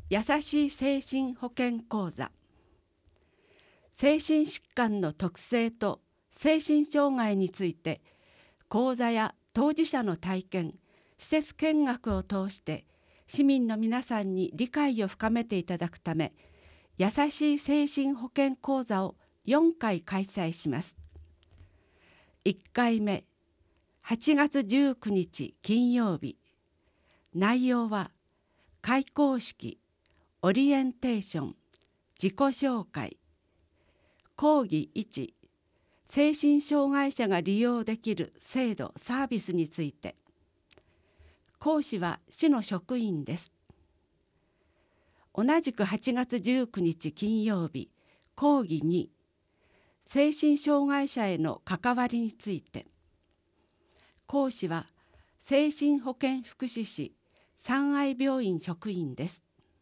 優しい精神保健講座。精神疾患の特性と精神障害について講座や当事者の体験、施設見学を通して市民の皆さんに理解を深めていただくため、優しい精神保健講座を4回開催します。1回目、8月19日金曜日。内容は開講式、オリエンテーション、自己紹介。講義1、精神障害者が利用できる制度・サービスについて。講師は市の職員です。同じく8月19日金曜日、講義2、精神障害者への関わりについて。講師は精神保健福祉士三愛病院職員です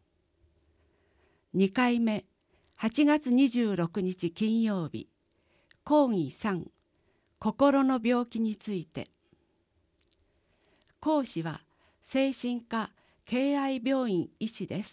。2回目、8月26日金曜日、講義3、心の病気について。講師は精神科敬愛病院医師です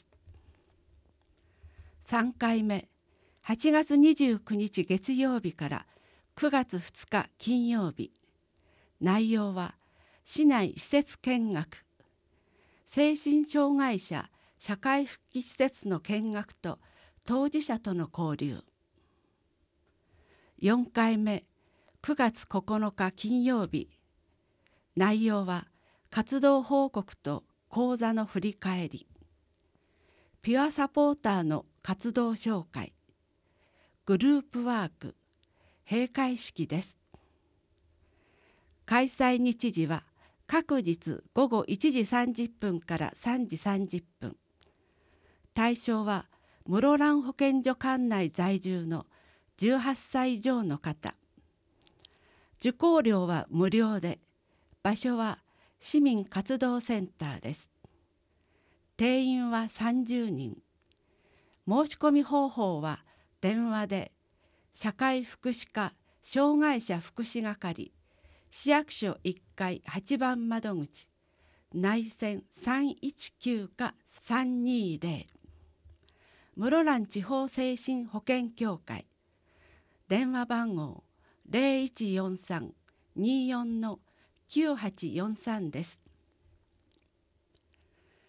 。3回目、8月29日月曜日から9月2日金曜日。内容は市内施設見学、精神障害者社会復帰施設の見学と当事者との交流。4回目、9月9日金曜日。内容は活動報告と講座の振り返り。ピュアサポーターの活動紹介。グループワーク、閉会式です。開催日時は各日午後1時30分から3時30分。対象は室蘭保健所管内在住の18歳以上の方。受講料は無料で、場所は市民活動センターです。定員は30人。申し込み方法は電話で社会福祉課障害者福祉係市役所1階8番窓口内線319か320。室蘭地方精神保健協会電話番号0143-24-9843です。